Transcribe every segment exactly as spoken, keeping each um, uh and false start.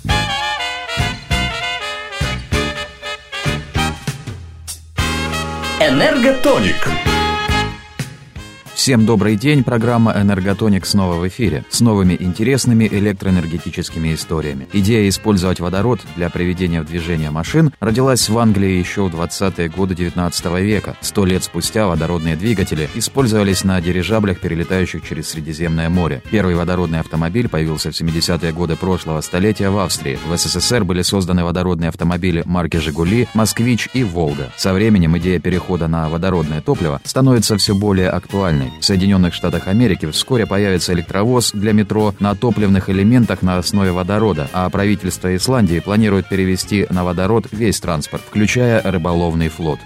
Энерготоник. Всем добрый день, программа «Энерготоник» снова в эфире, с новыми интересными электроэнергетическими историями. Идея использовать водород для приведения в движение машин родилась в Англии еще в двадцатые годы девятнадцатого века. Сто лет спустя водородные двигатели использовались на дирижаблях, перелетающих через Средиземное море. Первый водородный автомобиль появился в семидесятые годы прошлого столетия в Австрии. В СССР были созданы водородные автомобили марки «Жигули», «Москвич» и «Волга». Со временем идея перехода на водородное топливо становится все более актуальной. В Соединенных Штатах Америки вскоре появится электровоз для метро на топливных элементах на основе водорода, а правительство Исландии планирует перевести на водород весь транспорт, включая рыболовный флот.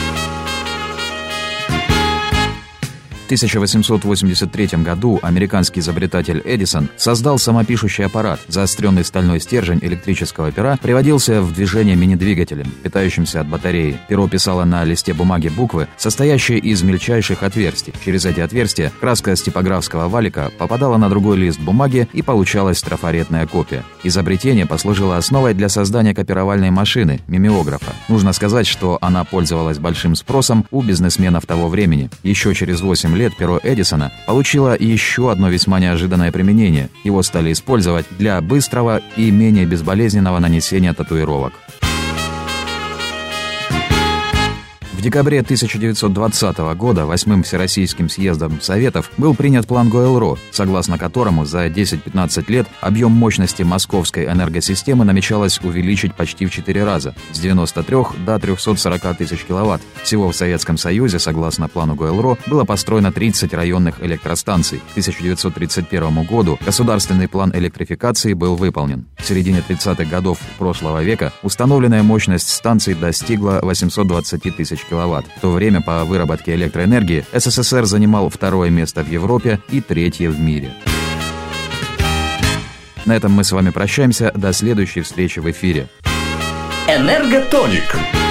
В тысяча восемьсот восемьдесят третьем году американский изобретатель Эдисон создал самопишущий аппарат. Заостренный стальной стержень электрического пера приводился в движение мини-двигателем, питающимся от батареи. Перо писало на листе бумаги буквы, состоящие из мельчайших отверстий. Через эти отверстия краска с типографского валика попадала на другой лист бумаги, и получалась трафаретная копия. Изобретение послужило основой для создания копировальной машины – мимеографа. Нужно сказать, что она пользовалась большим спросом у бизнесменов того времени. Еще через восемь лет перо Эдисона получило еще одно весьма неожиданное применение. Его стали использовать для быстрого и менее безболезненного нанесения татуировок. В декабре тысяча девятьсот двадцатого года восьмым Всероссийским съездом Советов был принят план Гойл-Ро, согласно которому за десять-пятнадцать лет объем мощности московской энергосистемы намечалось увеличить почти в четыре раза, с девяноста трёх до трёхсот сорока тысяч киловатт. Всего в Советском Союзе, согласно плану Гойл-Ро, было построено тридцать районных электростанций. К тысяча девятьсот тридцать первому году государственный план электрификации был выполнен. В середине тридцатых годов прошлого века установленная мощность станций достигла восьмисот двадцати тысяч киловатт. В то время по выработке электроэнергии СССР занимал второе место в Европе и третье в мире. На этом мы с вами прощаемся. До следующей встречи в эфире. Энерготоник.